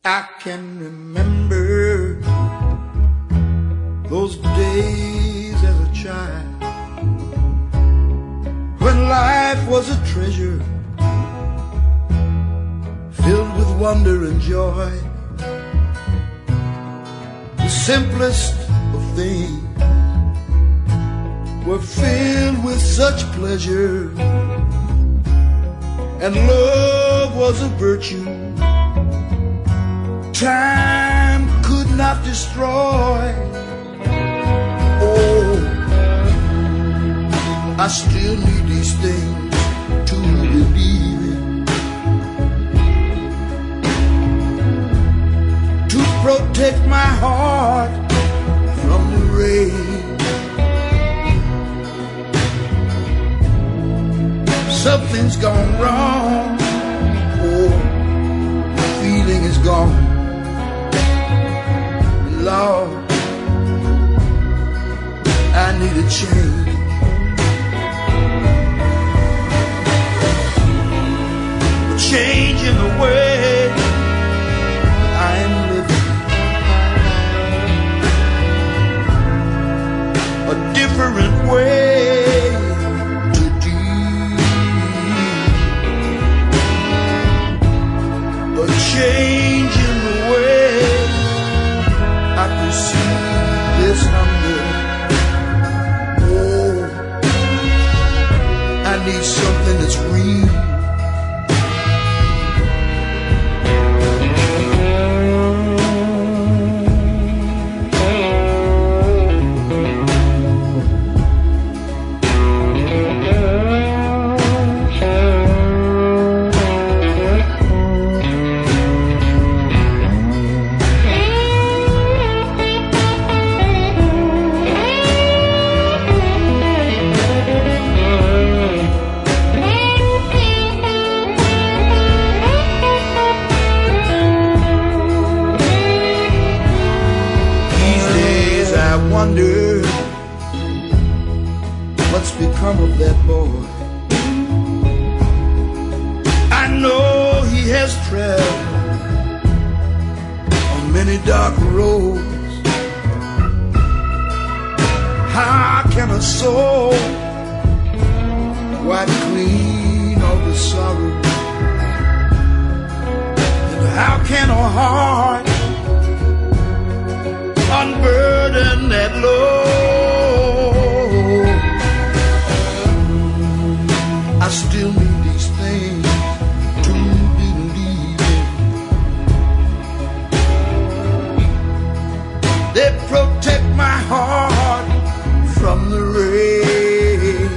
I can remember those days as a child when life was a treasure filled with wonder and joy. The simplest of things were filled with such pleasure, and love was a virtue time could not destroy. Oh, I still need these things to believe in, to protect my heart from the rain. Something's gone wrong. Oh, the feeling is gone. Lord, I need a change. A change in the way I am living. A different way to deal. A change in the way I perceive this hunger. Oh, I need something that's real. Wonder what's become of that boy. I know he has traveled on many dark roads. How can a soul wipe clean all the sorrow? And how can a heart unburden that load? I still need these things to believe in. They protect my heart from the rain.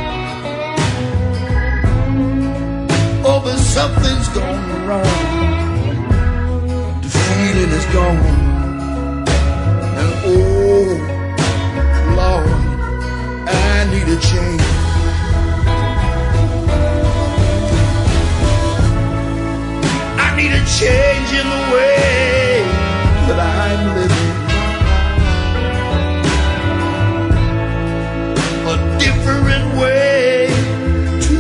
Oh, but something's gone wrong. The feeling is gone. Oh, Lord, I need a change. I need a change in the way that I'm living. A different way to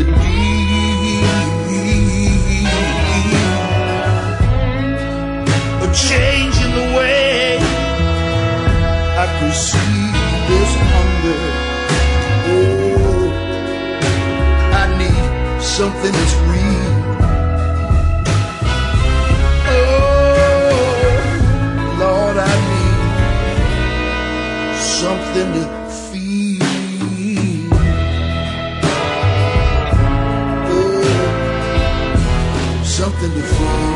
deal. A change in the way I perceive this hunger. Oh, I need something that's real. Oh, Lord, I need something to feel. Oh, something to feel.